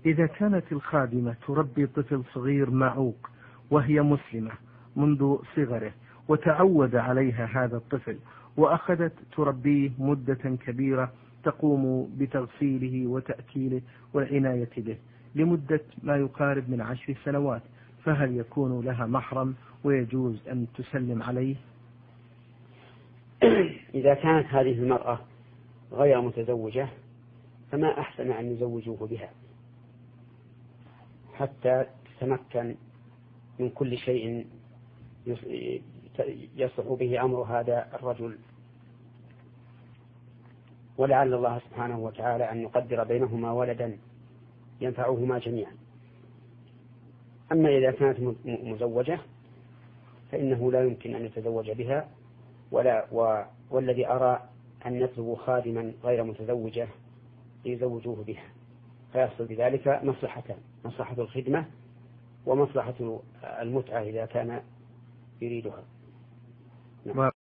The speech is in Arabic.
إذا كانت الخادمة تربي طفل صغير معوق وهي مسلمة منذ صغره وتعود عليها هذا الطفل وأخذت تربيه مدة كبيرة تقوم بتغسيله وتأكيله والعناية به لمدة ما يقارب من 10 سنوات، فهل يكون لها محرم ويجوز أن تسلم عليه؟ إذا كانت هذه المرأة غير متزوجة فما أحسن أن يزوجوه بها حتى تتمكن من كل شيء يصلح به أمر هذا الرجل، ولعل الله سبحانه وتعالى أن يقدر بينهما ولدا ينفعهما جميعا. أما إذا كانت مزوجة فإنه لا يمكن أن يتزوج بها، والذي أرى أن يطلب خادما غير متزوجة ليزوجوه بها، فيحصل بذلك مصلحتان: مصلحة الخدمة ومصلحة المتعة إذا كان يريدها.